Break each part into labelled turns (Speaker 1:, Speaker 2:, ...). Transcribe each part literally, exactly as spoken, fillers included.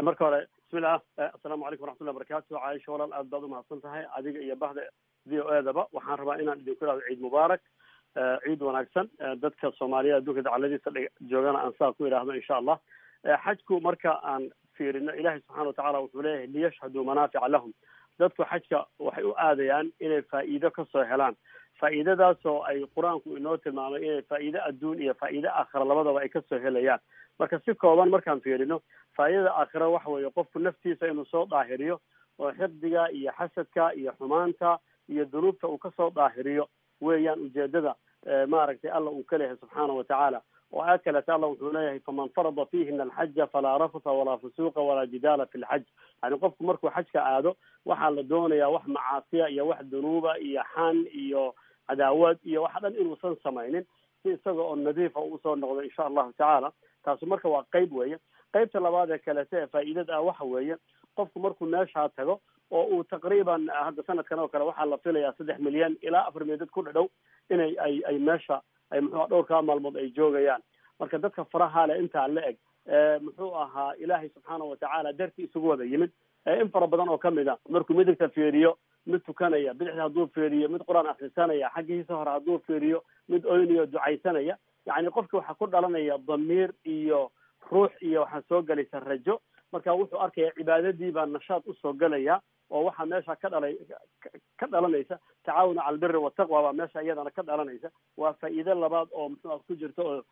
Speaker 1: marka hore bismillah assalaamu calaykum waraxmatullahi wabarakaatu. Caaisha walaal aad baad umahadsan tahay adiga iyo bahda v o e daba. waxaan rabaa inaan idinku idhahdo ciid mubaarak, ciid wanaagsan. dadka soomaaliya adduunka dacaladiisa joogana aan saa ku idhaahdo insha allah. xajku marka aan fiirino ilaahay subxaana watacaala wuxuu leeyahay liyashhaduu manaafica lahum. dadku xajka waxay u aadayaan inay faa'iido kasoo helaan, faa'iidadaas oo ay qur-aanku inoo tilmaamay inay faa'iido adduun iyo faa'iido aakhira labadaba ay kasoo helayaan. marka si kooban markaan fiirino faa'iidada aakhira waxa weeye qofku naftiisa inuu soo daahiriyo oo xifdiga iyo xasadka iyo xumaanta iyo dunuubta uu kasoo daahiriyo weeyaan ujeedada maaragtay alla uu ka leeyahay subxaana watacaala. oo aad kaleta alla wuxuu leeyahay faman farada fiihina alxaja falaa rafata walaa fusuuqa walaa jidaala fi lxaj. yani qofku markuu xajka aado waxaa la doonayaa wax macaasiya iyo wax dunuuba iyo xan iyo cadaawad iyo wax dhan inuusan samaynin, si isaga oo nadiifa usoo noqdo insha allahu tacaala. taasu marka waa qeyb weeye. qeybta labaad ee kalete ee faa'iidada ah waxa weeye qofku markuu meeshaa tago oo uu taqriiban hadda sanadkan oo kale waxaa la filayaa saddex milyan ilaa afar milyan dad ku dhadhow inay ay ay meesha ay muxuu dhowrkaa maalmood ay joogayaan. marka dadka faraha le intaa la eg muxuu ahaa ilaahay subxaana watacaala darti isugu wada yimid in fara badan oo kamid a markuu midigta fiiriyo mid tukanaya, bidixda hadduu fiiriyo mid qur-aan akrisanaya, xaggiisa hore hadduu fiiriyo mid oynayo ducaysanaya. yani qofki waxaa ku dhalanaya damiir iyo ruux iyo waxaa soo gelaysa rajo. marka wuxuu arkaya cibaadadii baa nashaad usoo gelaya oo waxaa meesha ka dhalay ka dhalanaysa tacaawuna cala albiri wataqwa baa meesha iyadana ka dhalanaysa. waa faa'iido labaad oo muxuu ku jirta oo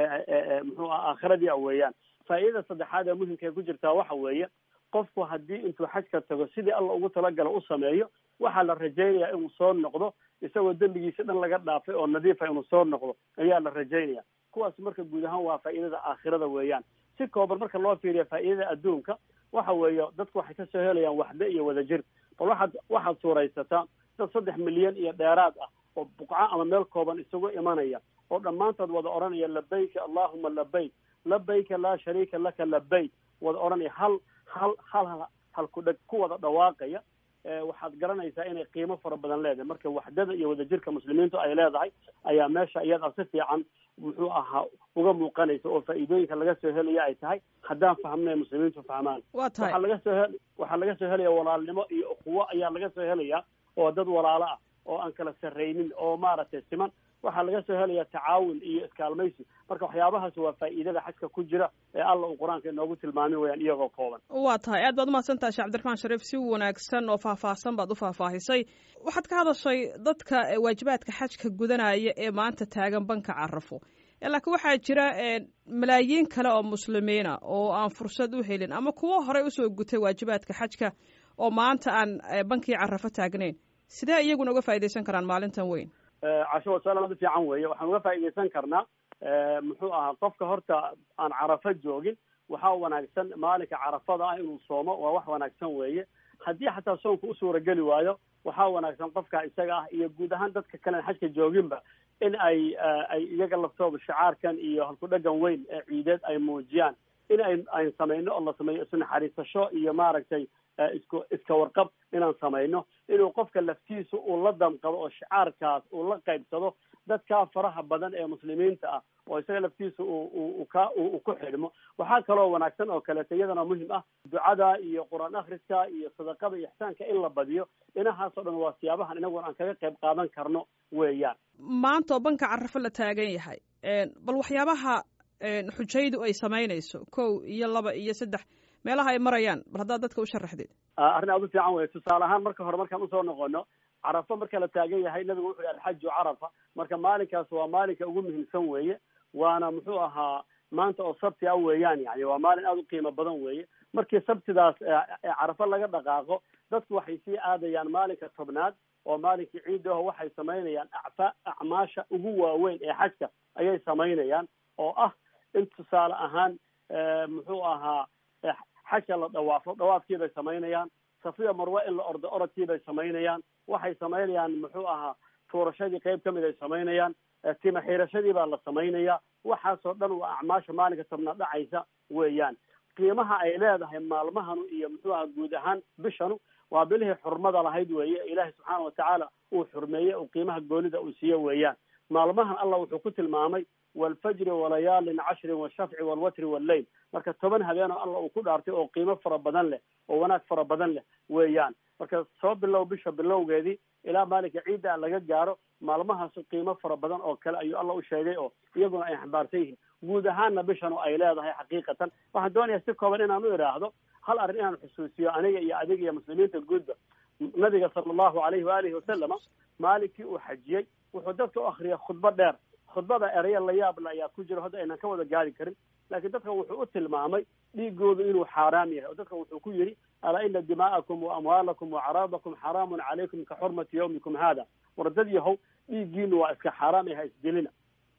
Speaker 1: muxuu ah aakhiradii a weeyaan. faa'iidada saddexaad ee muhimka ku jirtaa waxa weeye qofku haddii intuu xajka tago sidii alla ugu talagala u sameeyo waxaa la rajaynaya inuu soo noqdo isagoo dembigiisa dhan laga dhaafay oo nadiifa inuu soo noqdo ayaa la rajaynaya. kuwaas marka guud ahaan waa faa'iidada aakhirada weeyaan. si kooban marka loo fiiriyo faa'iidada adduunka waxa weeye dadku waxay kasoo helayaan waxbe iyo wadajir. bal waxaad waxaad suuraysataa dad saddex milyan iyo dheeraad ah oo buqco ama meel kooban isugu imanaya oo dhammaantood wada odhanaya labayka allahuma labayk labayka laa shariika laka labayk wada odhanaya hal hal hal hal ku dheg ku wada dhawaaqaya. waxaad garanaysaa inay qiimo fara badan leedahay. marka waxdada iyo wadajirka muslimiintu ay leedahay ayaa meesha iyada si fiican muxuu ahaa uga muuqanaysa oo faa'iidooyinka laga soo helaya ay tahay haddaan fahmnay muslimiintu fahmaan. waxaa laga soo he waxaa laga soo helaya walaalnimo iyo ukhuwo ayaa laga soo helaya oo dad walaalo ah oo aan kala sarraynin oo maaragtay siman. waxaa laga soo helaya tacaawun iyo iskaalmaysi. marka waxyaabahaas waa faa'iidada xajka ku jira ee alla uu qur-aanka inoogu tilmaamin wayaan iyagoo kooban.
Speaker 2: waa tahay aad baad umahadsantahay sheekh cabdiraxmaan shariif, si wanaagsan oo faahfaahsan baad u faahfaahisay. waxaad ka hadashay dadka waajibaadka xajka gudanaya ee maanta taagan banka carafo, laakiin waxaa jira malaayiin kale oo muslimiina oo aan fursad u helin ama kuwo horey usoo gutay waajibaadka xajka oo maanta aan bankii carafo taagnayn. sidee iyaguna uga faa'iidaysan karaan maalintan weyn?
Speaker 1: casho waa su-aal aad u fiican weeye. waxaan uga faa'iidaysan karnaa muxuu ahaa qofka horta aan carafo joogin waxaa wanaagsan maalinka carafada ah inuu soomo, waa wax wanaagsan weeye. haddii xataa soonka u suurageli waayo waxaa wanaagsan qofka isaga ah iyo guud ahaan dadka kalen xajka jooginba in ay ay iyaga laftooda shicaarkan iyo halkudhagan weyn ee ciideed ay muujiyaan in ay ayn samayno oo la sameeyo isnaxariisasho iyo maaragtay isku iska warqab inaan samayno, inuu qofka laftiisa uu la damqado oo shicaarkaas uu la qaybsado dadkaa faraha badan ee muslimiinta ah oo isaga laftiisa uu ka uu ku xidhmo. waxaa kaloo wanaagsan oo kaleeto iyadana muhim ah ducada iyo qur-aan akhriska iyo sadaqada iyo ixsaanka in la badiyo. inahaas oo dhan waa siyaabahan inaguna aan kaga qayb qaadan karno weeyaan.
Speaker 2: maanta oo banka carafo la taagan yahay bal waxyaabaha xujaydu ay samaynayso kow iyo laba iyo saddex meelaha ay marayaan bal haddaad dadka u sharaxdeed.
Speaker 1: arrin aad u fiican wey. tusaale ahaan marka hore markaan usoo noqono carafo marka la taagan yahay nabigu wuxuu yihi alxaju carafa. marka maalinkaas waa maalinka ugu muhiimsan weeye. waana muxuu ahaa maanta oo sabti ah weeyaan. yani waa maalin aada u qiimo badan weeye. markii sabtidaas carafo laga dhaqaaqo dadku waxay sii aadayaan maalinka tobnaad oo maalinkii ciidda aho waxay samaynayaan acfa acmaasha ugu waaweyn ee xajka ayay samaynayaan oo ah in tusaale ahaan muxuu ahaa xajka la dhawaafo dhawaafkii bay samaynayaan. safiya marwe in la ordo orodkii bay samaynayaan. waxay samaynayaan muxuu ahaa tuurashadii qayb kamid ay samaynayaan. tima xiirashadii baa la samaynaya. waxaasoo dhan waa acmaasha maalinka tobnaad dhacaysa weeyaan. qiimaha ay leedahay maalmahanu iyo muxuu ahaa guud ahaan bishanu waa bilihii xurmada lahayd weeye. ilaahay subxaana watacaala uu xurmeeyey uu qiimaha goonida uu siiye weeyaan. maalmahan allah wuxuu ku tilmaamay waalfajri walayaalin cashrin washafci waalwatri walleyl marka toban habeenoo alla uu ku dhaartay oo qiimo fara badan leh oo wanaag fara badan leh weeyaan. marka soo bilow bisha bilowgeedii ilaa maalinka ciidda laga gaaro maalmahaas qiimo fara badan oo kale ayuu alla u sheegay oo iyaguna ay xambaarsan yihiin. guud ahaanna bishanu ay leedahay xaqiiqatan. waxaan doonayaa si kooban inaan u idhaahdo hal arrin inaan xusuusiyo aniga iyo adiga iyo muslimiinta guudba. nabiga sala allahu alayhi waalihi wasalama maalinkii uu xajiyey wuxuu dadka u akriyay khudba dheer. khudbada ereya la yaabla ayaa ku jira hadda aynan ka wada gaari karin, laakiin dadka wuxuu u tilmaamay dhiigoodu inuu xaaraam yahay oo dadka wuxuu ku yidhi alaa ina dimaa'akum wa amwaalakum wa caraadakum xaraamun calaykum ka xurmati yawmikum haada. wardad yahow dhiiggiinu waa iska xaaraam ee ha isdilina,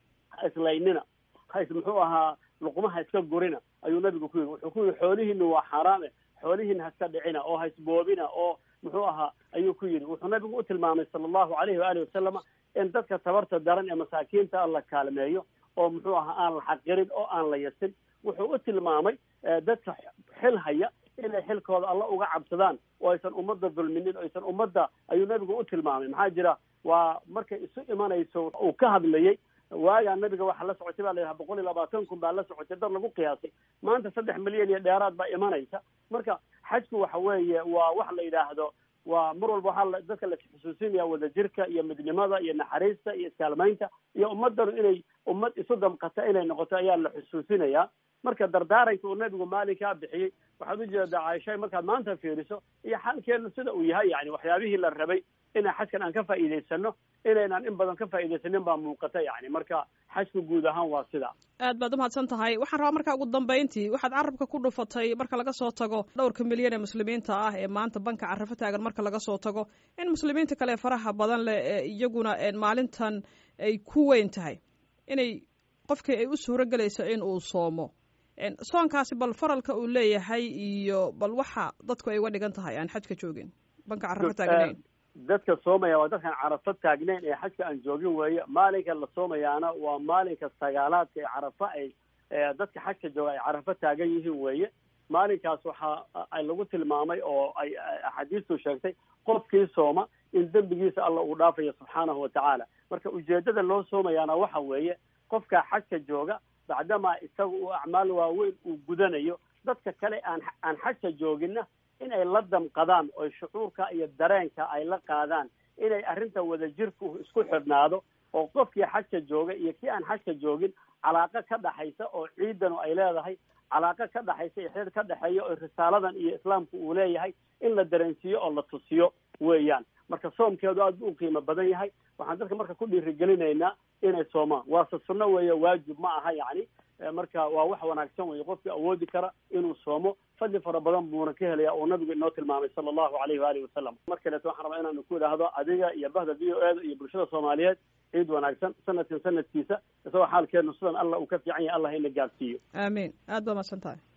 Speaker 1: ha islaynina, ha is muxuu ahaa luqmaha iska gurina ayuu nabigu ku yidhi. wuxuu ku yidhi xoolihiinu waa xaaraame, xoolihiina ha iska dhicina oo ha isboobina oo muxuu ahaa ayuu ku yidhi. wuxuu nabigu u tilmaamay sala allahu alayhi waalihi wasalama in dadka tabarta daran ee masaakiinta la kaalmeeyo oo muxuu ahaa aan la xaqirin oo aan la yasin. wuxuu u tilmaamay dadka xil haya inay xilkooda alla uga cabsadaan oo aysan ummadda dulminin oo aysan ummadda ayuu nabigu u tilmaamay. maxaa jira waa markay isu imanayso uu ka hadlayey waagaa nabiga waxaa la socotay baa la yidhaha boqol iyo labaatan kun baa la socotay dad lagu qiyaasay. maanta saddex milyan iyo dheeraad baa imanaysa. marka xajku waxa weeye waa wax la yidhaahdo waa mar walba waxaa dadka la xusuusinaya wadajirka iyo midnimada iyo naxariista iyo iskaalmaynta iyo ummaddanu inay ummad isu damqata inay noqoto ayaa la xusuusinayaa. marka dardaaranka uu nabigu maalinkaa bixiyey waxaad ujeedaa caaisha markaad maanta fiiriso iyo xaalkeenu sida uu yahay yani waxyaabihii la rabay inaan xajkan aan ka faa'iidaysano inaynaan in badan ka faa'iidaysanin baa muuqata yani. marka xajku guud ahaan waa sida.
Speaker 2: aad baad umahadsan tahay. waxaan rabaa markaa ugu dambayntii waxaad carabka ku dhufatay marka laga soo tago dhowrka milyan ee muslimiinta ah ee maanta banka carafo taagan marka laga soo tago in muslimiinta kale faraha badan leh ee iyaguna maalintan ay ku weyn tahay inay qofkii ay u suuro gelayso in uu soomo. soonkaasi bal faralka uu leeyahay iyo bal waxa dadku ay uga dhigan tahay aan xajka joogin banka carafo taagnayn.
Speaker 1: dadka soomaya waa dadkaan carafo taagnayn ee xajka aan joogin weeye. maalinka la soomayaana waa maalinka sagaalaadka ee carafo ay dadka xajka jooga ay carafo taagan yihiin weeye. maalinkaas waxa ay lagu tilmaamay oo ay axaadiistu sheegtay qofkii sooma in dembigiisa alla uu dhaafayo subxaanahu watacaala. marka ujeedada loo soomayaana waxa weeye qofka xajka jooga bacdamaa isaga uu acmaal waaweyn uu gudanayo dadka kale aan aan xajka jooginna in ay la damqadaan oo shucuurka iyo dareenka ay la qaadaan inay arrinta wadajirku isku xidhnaado oo qofkii xajka jooga iyo kii aan xajka joogin calaaqo ka dhaxaysa oo ciidanu ay leedahay calaaqo ka dhaxaysa iyo xidhiir ka dhexeeya oo risaaladan iyo islaamku uu leeyahay in la dareensiiyo oo la tusiyo weeyaan. marka soomkeedu aad buu u qiimo badan yahay. waxaan dadka marka ku dhiirigelinaynaa inay soomaan. waase sunno weeye, waajib ma aha yani. marka waa wax wanaagsan weeye qofkii awoodi kara inuu soomo. fadli fara badan buuna ka helaya oo nabigu inoo tilmaamay sala allahu alayhi waalihi wasalam. mar kaleeto waxaan rabaa inaanu ku idhaahdo adiga iyo bahda v o eda iyo bulshada soomaaliyeed ciid wanaagsan sanadkan sanadkiisa isagoo xaalkeenu sidan alla uu ka fiican yahay allah ina gaadsiiyo.
Speaker 2: aamiin. aad baa mahadsan tahay.